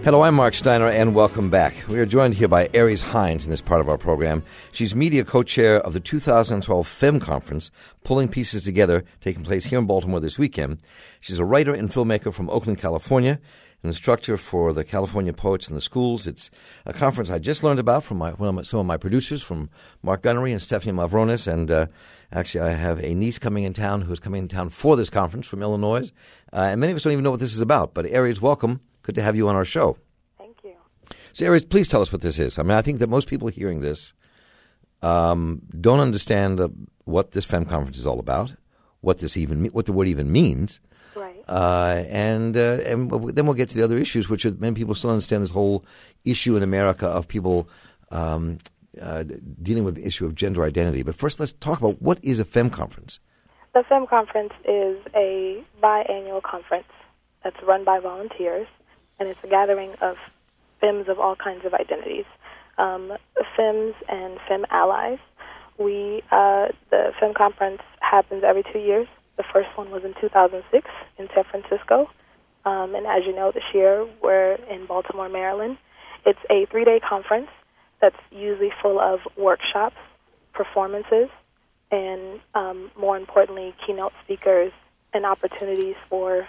Hello, I'm Mark Steiner, and welcome back. We are joined here by Aries Hines in this part of our program. She's media co-chair of the 2012 FEM Conference, Pulling Pieces Together, taking place here in Baltimore this weekend. She's a writer and filmmaker from Oakland, California, an instructor for the California Poets in the Schools. It's a conference I just learned about from some of my producers, from Mark Gunnery and Stephanie Mavronis, and actually I have a niece coming in town who's coming in town for this conference from Illinois, and many of us don't even know what this is about. But Aries, welcome. Good to have you on our show. Thank you. So, Aries, please tell us what this is. I mean, I think that most people hearing this don't understand what this FEM conference is all about, what the word even means. Right. And then we'll get to the other issues, which many people still understand this whole issue in America of people dealing with the issue of gender identity. But first, let's talk about what is a FEM conference. The FEM conference is a biannual conference that's run by volunteers, and it's a gathering of FEMs of all kinds of identities, FEMs and FEM allies. The FEM conference happens every 2 years. The first one was in 2006 in San Francisco, and as you know, this year we're in Baltimore, Maryland. It's a 3-day conference that's usually full of workshops, performances, and more importantly, keynote speakers and opportunities for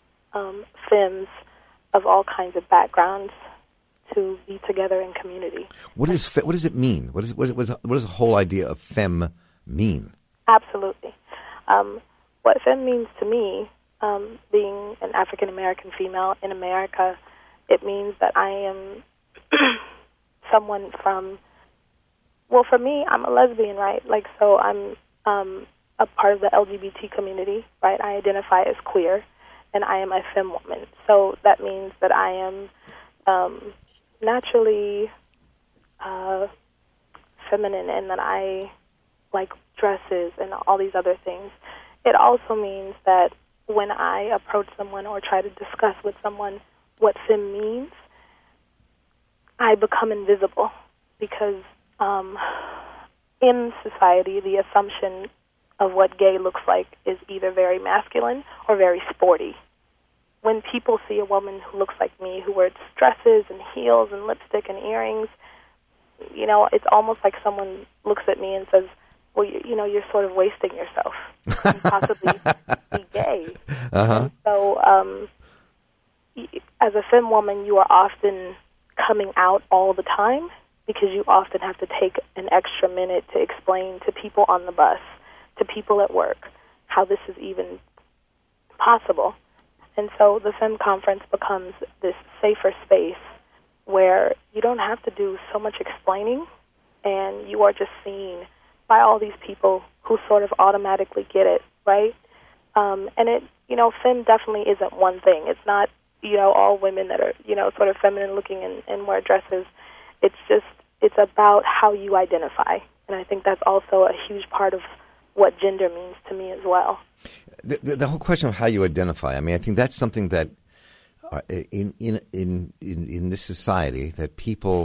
FEMs of all kinds of backgrounds to be together in community. What does it mean? What does the whole idea of FEM mean? Absolutely. What FEM means to me, being an African American female in America, it means that I am someone from. Well, for me, I'm a lesbian, right? So I'm a part of the LGBT community, right? I identify as queer, and I am a FEM woman. So that means that I am naturally feminine, and that I like dresses and all these other things. It also means that when I approach someone or try to discuss with someone what FEM means, I become invisible because in society, the assumption of what gay looks like is either very masculine or very sporty. When people see a woman who looks like me, who wears dresses and heels and lipstick and earrings, it's almost like someone looks at me and says, well, you're sort of wasting yourself and possibly be gay. Uh-huh. So as a FEM woman, you are often coming out all the time because you often have to take an extra minute to explain to people on the bus, to people at work, how this is even possible. And so the FEM conference becomes this safer space where you don't have to do so much explaining, and you are just seen by all these people who sort of automatically get it, right? And FEM definitely isn't one thing. It's not, all women that are, sort of feminine looking and wear dresses. It's about how you identify. And I think that's also a huge part of what gender means to me as well. The whole question of how you identify, I mean, I think that's something that in this society that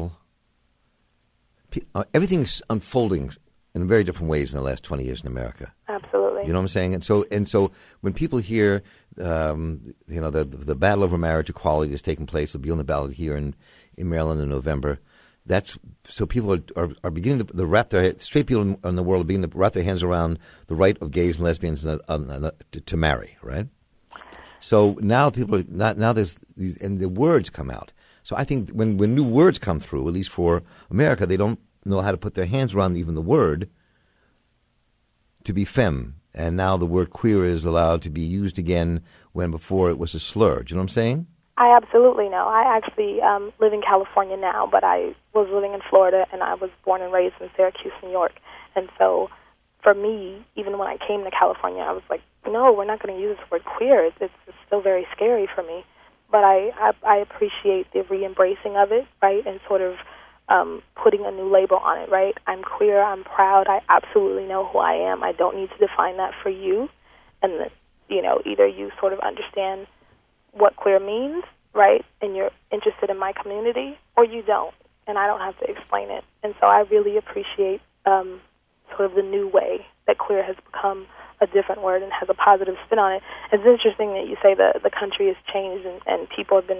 everything's unfolding in very different ways in the last 20 years in America. Absolutely. You know what I'm saying? And so when people hear, the battle over marriage equality is taking place, it'll be on the ballot here in Maryland in November. So people are beginning to wrap straight people in the world are beginning to wrap their hands around the right of gays and lesbians to marry, right? So now there's these, and the words come out. So I think when new words come through, at least for America, they don't know how to put their hands around even the word to be femme. And now the word queer is allowed to be used again when before it was a slur. Do you know what I'm saying? I absolutely know. I actually live in California now, but I was living in Florida, and I was born and raised in Syracuse, New York. And so for me, even when I came to California, I was like, no, we're not going to use this word queer. It's still very scary for me. But I appreciate the re-embracing of it, right, and sort of putting a new label on it, right? I'm queer. I'm proud. I absolutely know who I am. I don't need to define that for you. And, either you sort of understand what queer means, right, and you're interested in my community, or you don't, and I don't have to explain it. And so I really appreciate sort of the new way that queer has become a different word and has a positive spin on it. It's interesting that you say the country has changed and people have been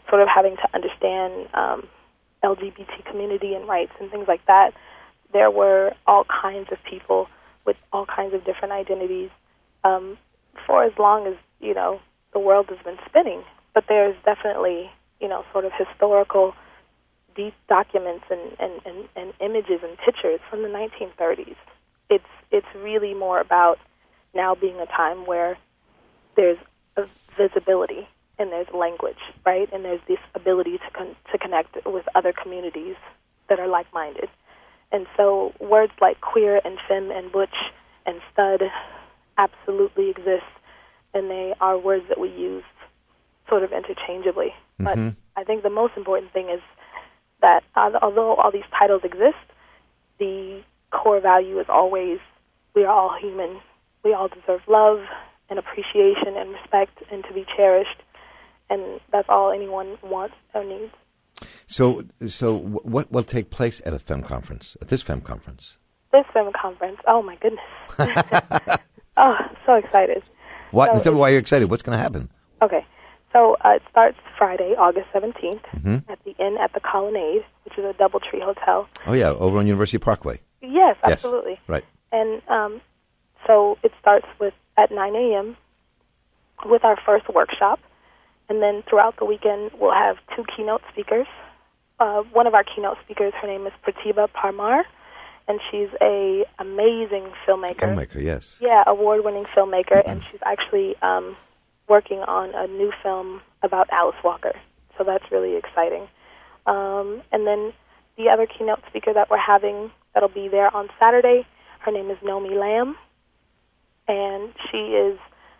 sort of having to understand LGBT community and rights and things like that, there were all kinds of people with all kinds of different identities for as long as, the world has been spinning. But there's definitely, sort of historical deep documents and images and pictures from the 1930s. It's really more about now being a time where there's a visibility and there's language, right? And there's this ability to connect with other communities that are like-minded. And so words like queer and femme and butch and stud absolutely exist, and they are words that we use sort of interchangeably. But I think the most important thing is that although all these titles exist, the core value is always we are all human. We all deserve love and appreciation and respect and to be cherished, and that's all anyone wants or needs. So what will take place at this FEM conference? This FEM conference, oh my goodness. Oh, so excited. What? Tell me why you're excited. What's going to happen? Okay. So it starts Friday, August 17th, at the Inn at the Colonnade, which is a DoubleTree hotel. Oh, yeah, over on University Parkway. Yes, absolutely. Yes, right. And so it starts at 9 a.m. with our first workshop. And then throughout the weekend, we'll have 2 keynote speakers. One of our keynote speakers, her name is Pratibha Parmar, and she's a amazing filmmaker. Filmmaker, yes. Yeah, award-winning filmmaker, and she's actually working on a new film about Alice Walker. So that's really exciting. And then the other keynote speaker that we're having that'll be there on Saturday, her name is Nomi Lamb, and she is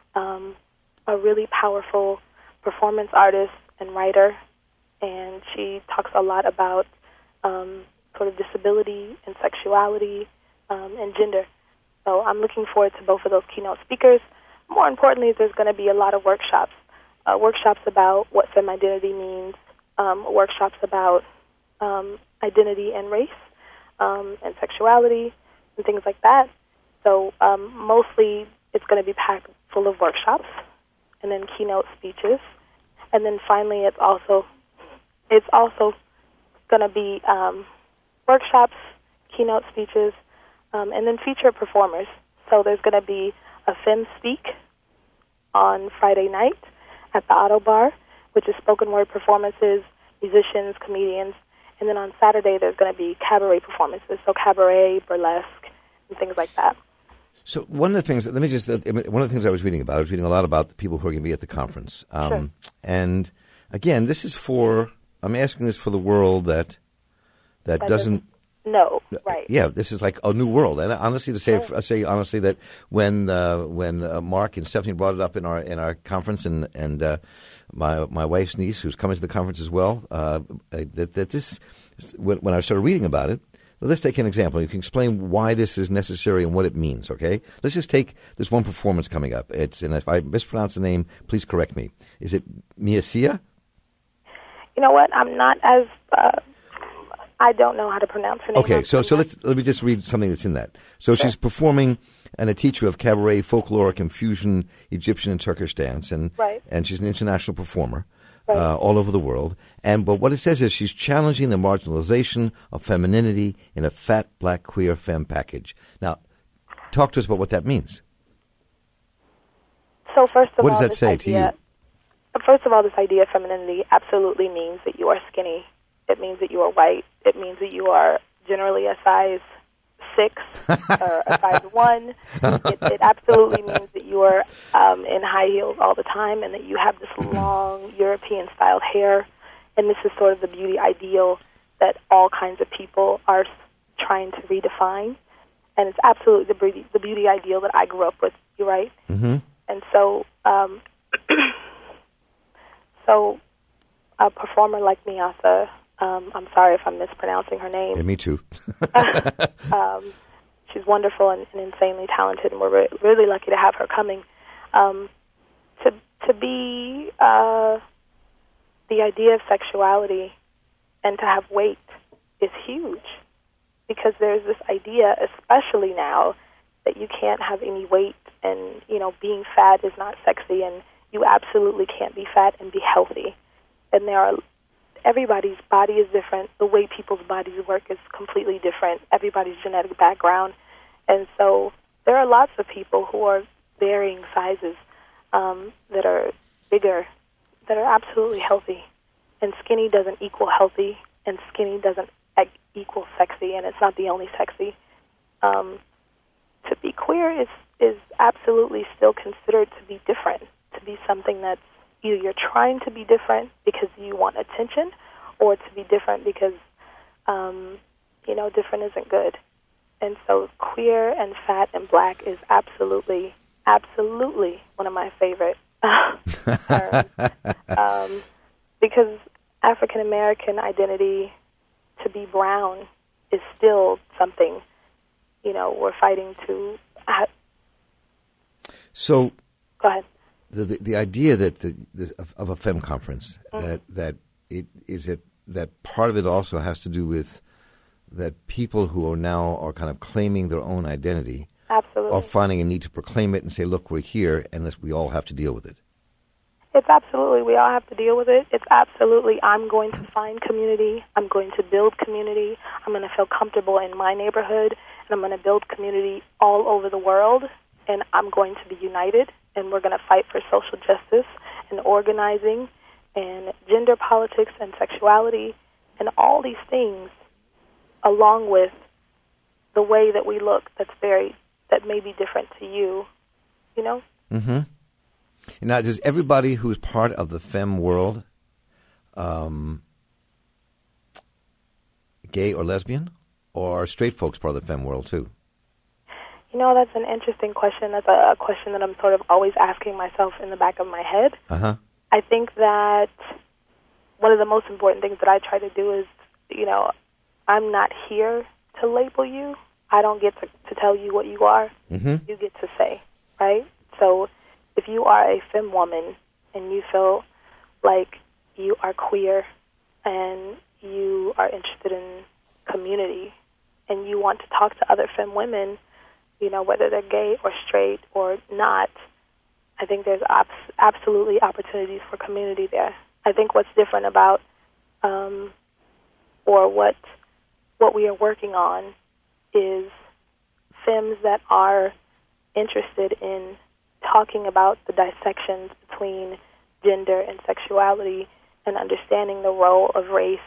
a really powerful performance artist and writer, and she talks a lot about sort of disability and sexuality and gender. So I'm looking forward to both of those keynote speakers. More importantly, there's going to be a lot of workshops, workshops about what femme identity means, workshops about identity and race and sexuality and things like that. So mostly it's going to be packed full of workshops and then keynote speeches. And then finally it's also going to be workshops, keynote speeches, and then featured performers. So there's going to be a Femme Speak on Friday night at the Auto Bar, which is spoken word performances, musicians, comedians. And then on Saturday, there's going to be cabaret performances, so cabaret, burlesque, and things like that. So one of the things, one of the things I was reading a lot about the people who are going to be at the conference. Sure. And again, I'm asking this for the world that doesn't. No, right. Yeah, this is like a new world. And honestly, say honestly that when Mark and Stephanie brought it up in our conference, and my wife's niece, who's coming to the conference as well, that this, when I started reading about it, let's take an example. You can explain why this is necessary and what it means, okay? Let's just take this one performance coming up. And if I mispronounce the name, please correct me. Is it Mia Sia? You know what? I'm not as... I don't know how to pronounce her name. Okay, so let me just read something that's in that. So sure. She's performing and a teacher of cabaret, folkloric, and fusion Egyptian and Turkish dance, and she's an international performer all over the world. But what it says is she's challenging the marginalization of femininity in a fat, black, queer femme package. Now, talk to us about what that means. So first of all, what does that say to you? First of all, this idea of femininity absolutely means that you are skinny. It means that you are white. It means that you are generally a size 6 or a size 1. It absolutely means that you are in high heels all the time and that you have this long European-styled hair. And this is sort of the beauty ideal that all kinds of people are trying to redefine. And it's absolutely the beauty ideal that I grew up with, you're right? Mm-hmm. And so, so a performer like Miyasa, I'm sorry if I'm mispronouncing her name. Yeah, me too. She's wonderful and insanely talented, and we're really lucky to have her coming. To be the idea of sexuality and to have weight is huge, because there's this idea, especially now, that you can't have any weight, and being fat is not sexy, and you absolutely can't be fat and be healthy. and everybody's body is different. The way people's bodies work is completely different. Everybody's genetic background. And so there are lots of people who are varying sizes that are bigger, that are absolutely healthy. And skinny doesn't equal healthy, and skinny doesn't equal sexy, and it's not the only sexy. To be queer is absolutely still considered to be different, to be something that's either you're trying to be different because you want attention, or to be different because, different isn't good. And so queer and fat and black is absolutely one of my favorite terms. Because African American identity, to be brown, is still something, we're fighting to. So, go ahead. The idea that of a femme conference, that part of it also has to do with that people who are kind of claiming their own identity, absolutely, are finding a need to proclaim it and say, "Look, we're here," and we all have to deal with it. It's absolutely, we all have to deal with it. It's absolutely, I'm going to find community. I'm going to build community. I'm going to feel comfortable in my neighborhood, and I'm going to build community all over the world, and I'm going to be united, and we're going to fight for social justice and organizing and gender politics and sexuality and all these things, along with the way that we look that may be different to you, Mm-hmm. Now, does everybody who's part of the femme world gay or lesbian, or are straight folks part of the femme world too? That's an interesting question. That's a question that I'm sort of always asking myself in the back of my head. Uh-huh. I think that one of the most important things that I try to do is, I'm not here to label you. I don't get to tell you what you are. Mm-hmm. You get to say, right? So if you are a femme woman and you feel like you are queer and you are interested in community and you want to talk to other femme women, whether they're gay or straight or not, I think there's absolutely opportunities for community there. I think what's different about or what we are working on is femmes that are interested in talking about the dissections between gender and sexuality and understanding the role of race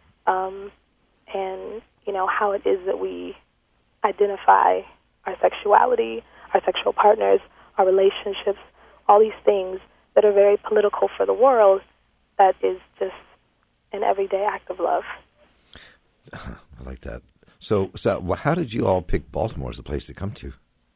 and, how it is that we identify our sexuality, our sexual partners, our relationships, all these things that are very political for the world, that is just an everyday act of love. I like that. So how did you all pick Baltimore as a place to come to?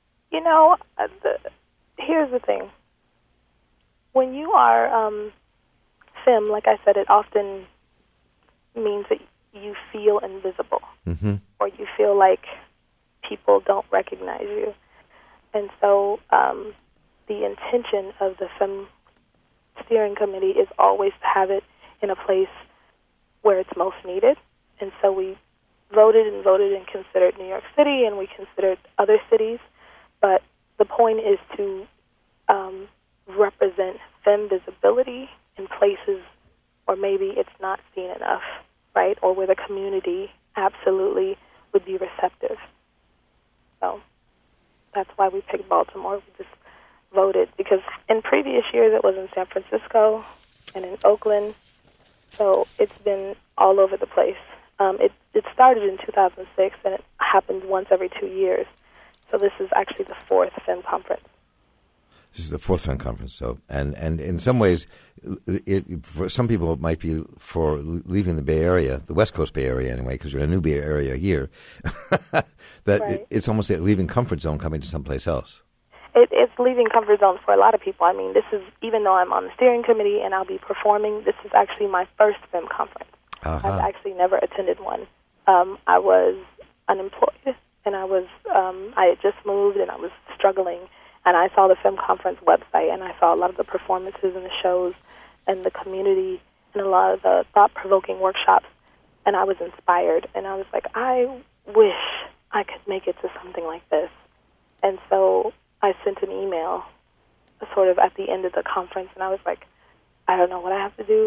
Here's the thing. When you are femme, like I said, it often means that you feel invisible, mm-hmm. or you feel like people don't recognize you. And so the intention of the Femme Steering Committee is always to have it in a place where it's most needed. And so we voted and considered New York City, and we considered other cities. But the point is to represent femme visibility in places where maybe it's not seen enough, right? Or where the community absolutely would be receptive. So that's why we picked Baltimore. We just voted because in previous years it was in San Francisco and in Oakland. So it's been all over the place. It started in 2006, and it happens once every 2 years. So this is actually the fourth Femme Conference. This is the fourth Femme Conference. So, and in some ways, for some people it might be for leaving the Bay Area, the West Coast Bay Area anyway, because you're in a new Bay Area here, that right. It's almost like leaving comfort zone, coming to someplace else. It's leaving comfort zones for a lot of people. I mean, this is, even though I'm on the steering committee and I'll be performing, this is actually my first Femme Conference. Uh-huh. I've actually never attended one. I was unemployed, and I had just moved, and I was struggling, and I saw the Femme Conference website, and I saw a lot of the performances and the shows and the community and a lot of the thought-provoking workshops, and I was inspired, and I was like, I wish I could make it to something like this. And so I sent an email sort of at the end of the conference, and I was like, I don't know what I have to do,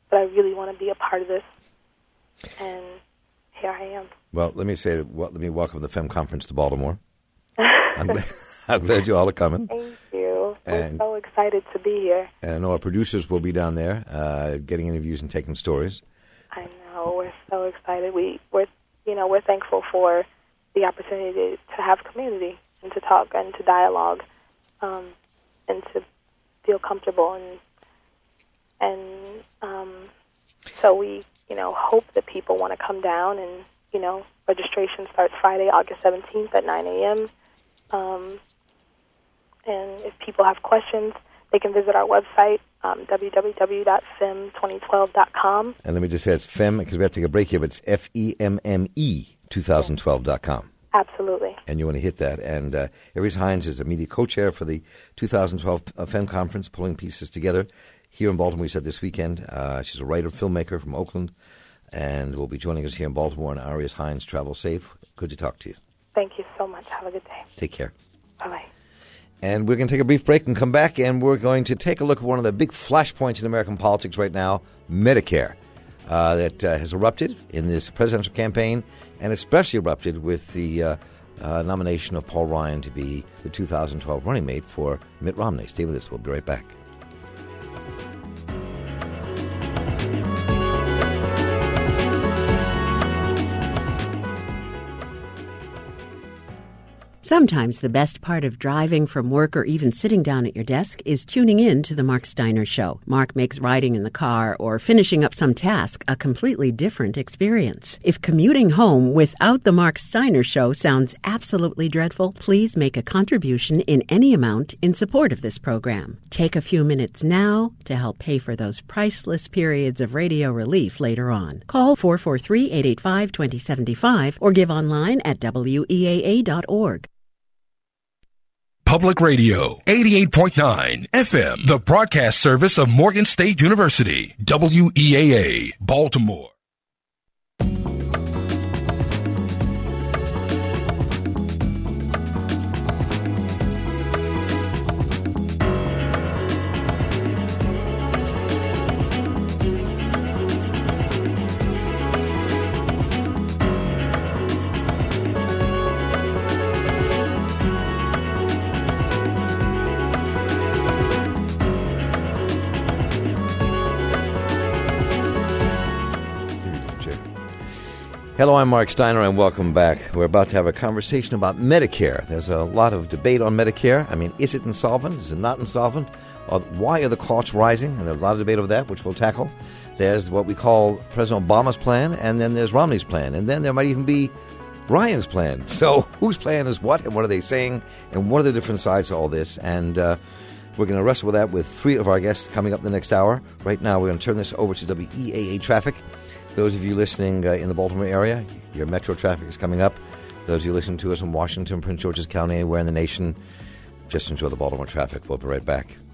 but I really want to be a part of this. And here I am. Well, let me welcome the FEM Conference to Baltimore. I'm glad you all are coming. Thank you. We're so excited to be here. And I know our producers will be down there getting interviews and taking stories. I know. We're so excited. We're thankful for the opportunity to have community and to talk and to dialogue, and to feel comfortable. So we, hope that people want to come down, and, registration starts Friday, August 17th at 9 a.m. And if people have questions, they can visit our website, www.femme2012.com. And let me just say it's FEM, because we have to take a break here, but it's FEMME 2012.com. Absolutely. And you want to hit that. And Aries Hines is a media co-chair for the 2012 FEM Conference, pulling pieces together here in Baltimore. We said this weekend. She's a writer, filmmaker from Oakland, and will be joining us here in Baltimore. And Aries Hines, travel safe. Good to talk to you. Thank you so much. Have a good day. Take care. Bye-bye. And we're going to take a brief break and come back, and we're going to take a look at one of the big flashpoints in American politics right now, Medicare, that has erupted in this presidential campaign, and especially erupted with the nomination of Paul Ryan to be the 2012 running mate for Mitt Romney. Stay with us. We'll be right back. Sometimes the best part of driving from work or even sitting down at your desk is tuning in to The Mark Steiner Show. Mark makes riding in the car or finishing up some task a completely different experience. If commuting home without The Mark Steiner Show sounds absolutely dreadful, please make a contribution in any amount in support of this program. Take a few minutes now to help pay for those priceless periods of radio relief later on. Call 443-885-2075 or give online at weaa.org. Public Radio, 88.9 FM, the broadcast service of Morgan State University, WEAA, Baltimore. Hello, I'm Mark Steiner, and welcome back. We're about to have a conversation about Medicare. There's a lot of debate on Medicare. I mean, is it insolvent? Is it not insolvent? Why are the costs rising? And there's a lot of debate over that, which we'll tackle. There's what we call President Obama's plan, and then there's Romney's plan, and then there might even be Ryan's plan. So whose plan is what, and what are they saying, and what are the different sides to all this? And we're going to wrestle with that with three of our guests coming up the next hour. Right now, we're going to turn this over to WEAA Traffic. Those of you listening in the Baltimore area, your metro traffic is coming up. Those of you listening to us in Washington, Prince George's County, anywhere in the nation, just enjoy the Baltimore traffic. We'll be right back.